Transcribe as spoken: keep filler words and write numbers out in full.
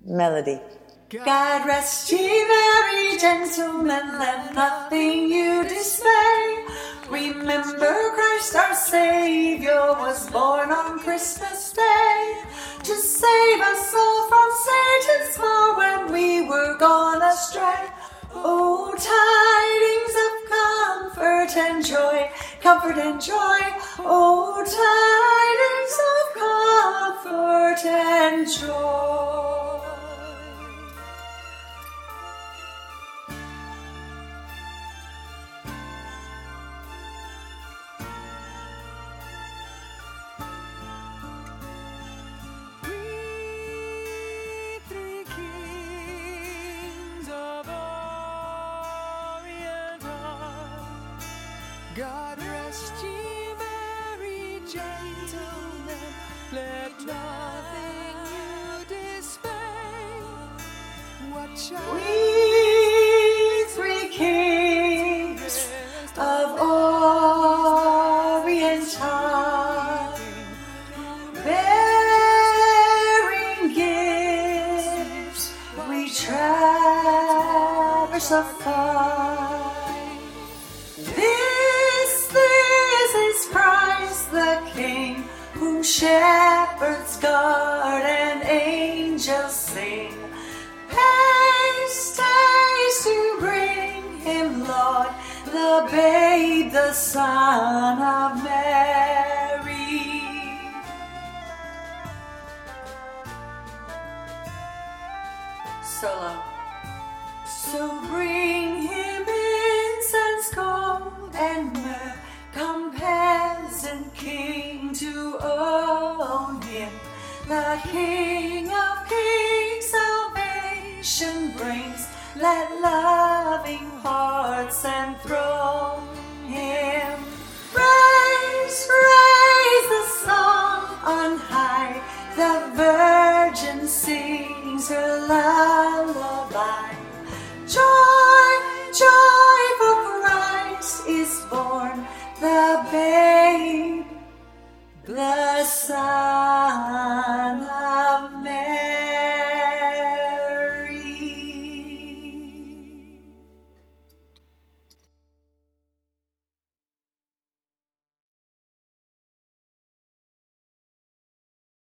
Melody. God rest ye merry gentlemen, let nothing you dismay. Remember Christ our Savior was born on Christmas Day to save us all from Satan's power when we were gone astray. Oh, tidings of comfort and joy, comfort and joy. Oh, tidings of comfort and joy. God rest ye merry gentlemen, let nothing you dismay. What shall we three kings of Orient time, bearing gifts, we traverse afar. The King, whom shepherds guard and angels sing. Haste, haste to bring him, Lord, the babe, the Son of Mary. Solo. So bring him incense, gold, and myrrh. Come, peasant king, to own him. The King of kings salvation brings. Let loving hearts enthrone him. Raise, raise the song on high. The Virgin sings her love.